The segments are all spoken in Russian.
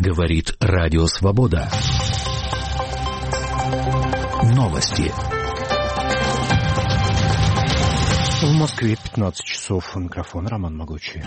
Говорит Радио Свобода. Новости. В Москве 15 часов. У микрофона Роман Могучий.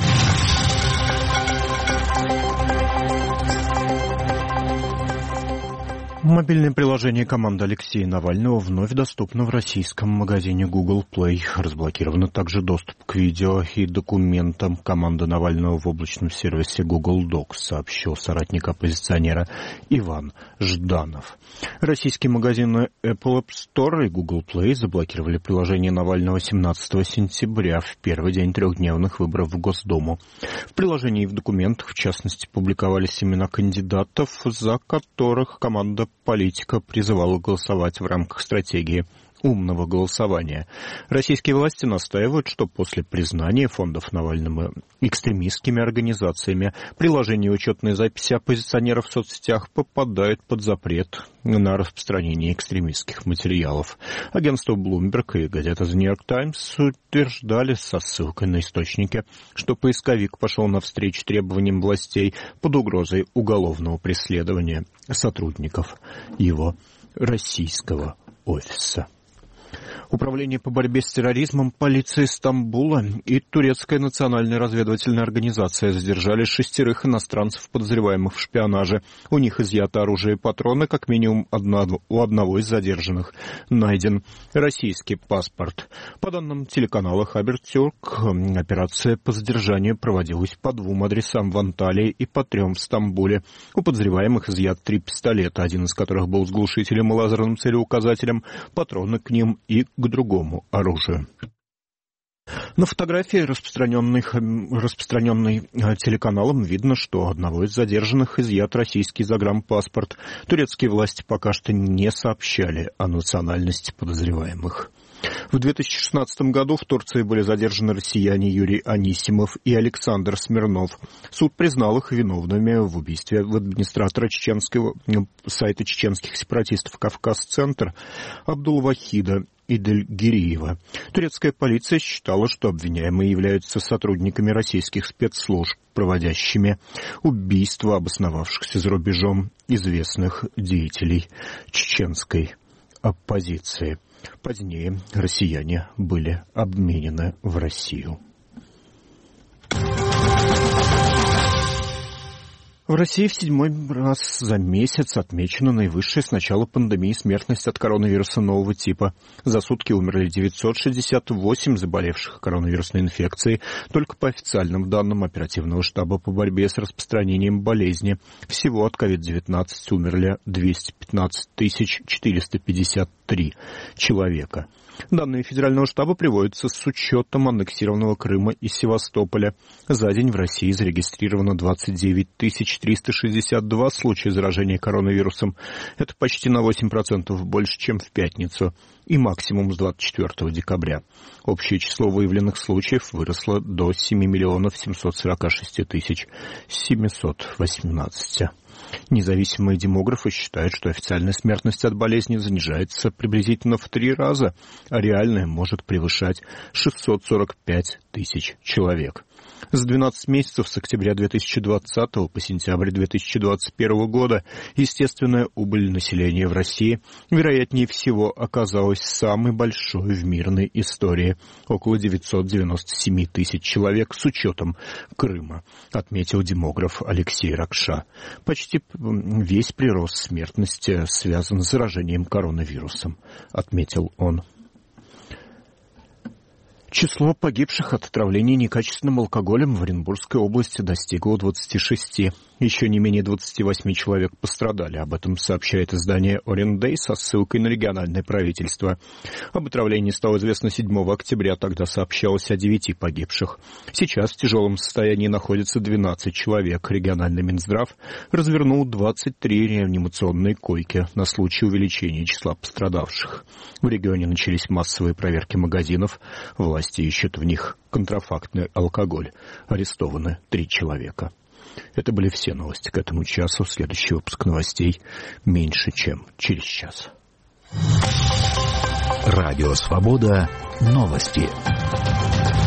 Мобильное приложение команды Алексея Навального вновь доступно в российском магазине Google Play. Разблокировано также доступ к видео и документам команды Навального в облачном сервисе Google Docs, сообщил соратник оппозиционера Иван Жданов. Российские магазины Apple App Store и Google Play заблокировали приложение Навального 17 сентября, в первый день трехдневных выборов в Госдуму. В приложении и в документах, в частности, публиковались имена кандидатов, за которых команда политика призывала голосовать в рамках стратегии умного голосования. Российские власти настаивают, что после признания фондов Навального экстремистскими организациями приложения и учетные записи оппозиционеров в соцсетях попадают под запрет на распространение экстремистских материалов. Агентство Bloomberg и газета The New York Times утверждали со ссылкой на источники, что поисковик пошел навстречу требованиям властей под угрозой уголовного преследования сотрудников его российского офиса. Управление по борьбе с терроризмом, полиция Стамбула и Турецкая национальная разведывательная организация задержали 6 иностранцев, подозреваемых в шпионаже. У них изъято оружие и патроны, как минимум у одного из задержанных найден российский паспорт. По данным телеканала Хабертюрк, операция по задержанию проводилась по 2 адресам в Анталии и по 3 в Стамбуле. У подозреваемых изъят 3 пистолета, один из которых был с глушителем и лазерным целеуказателем, патроны к ним и к другому оружию. На фотографии, распространенной телеканалом, видно, что у одного из задержанных изъят российский загранпаспорт. Турецкие власти пока что не сообщали о национальности подозреваемых. В 2016 году в Турции были задержаны россияне Юрий Анисимов и Александр Смирнов. Суд признал их виновными в убийстве администратора чеченского сайта чеченских сепаратистов «Кавказ-центр» Абдулвахида Идельгириева. Турецкая полиция считала, что обвиняемые являются сотрудниками российских спецслужб, проводящими убийства обосновавшихся за рубежом известных деятелей чеченской оппозиции. Позднее россияне были обменены в Россию. В России в 7-й раз за месяц отмечена наивысшая с начала пандемии смертность от коронавируса нового типа. За сутки умерли 968 заболевших коронавирусной инфекцией. Только по официальным данным оперативного штаба по борьбе с распространением болезни. Всего от COVID-19 умерли 215 453 человека. Данные федерального штаба приводятся с учетом аннексированного Крыма и Севастополя. За день в России зарегистрировано 29 362 случая заражения коронавирусом. Это почти на 8% больше, чем в пятницу, и максимум с 24 декабря. Общее число выявленных случаев выросло до 7 746 718. Независимые демографы считают, что официальная смертность от болезни занижается приблизительно в 3 раза, а реальная может превышать 645 тысяч человек. За 12 месяцев с октября 2020 по сентябрь 2021 года естественная убыль населения в России, вероятнее всего, оказалась самой большой в мирной истории – около 997 тысяч человек с учетом Крыма, отметил демограф Алексей Ракша. Почти весь прирост смертности связан с заражением коронавирусом, отметил он. Число погибших от отравления некачественным алкоголем в Оренбургской области достигло 26. Еще не менее 28 человек пострадали. Об этом сообщает издание Оренday со ссылкой на региональное правительство. Об отравлении стало известно 7 октября, тогда сообщалось о 9 погибших. Сейчас в тяжелом состоянии находится 12 человек. Региональный Минздрав развернул 23 реанимационные койки на случай увеличения числа пострадавших. В регионе начались массовые проверки магазинов. Власти ищут в них контрафактный алкоголь. Арестованы 3 человека. Это были все новости к этому часу. Следующий выпуск новостей меньше, чем через час. Радио Свобода. Новости.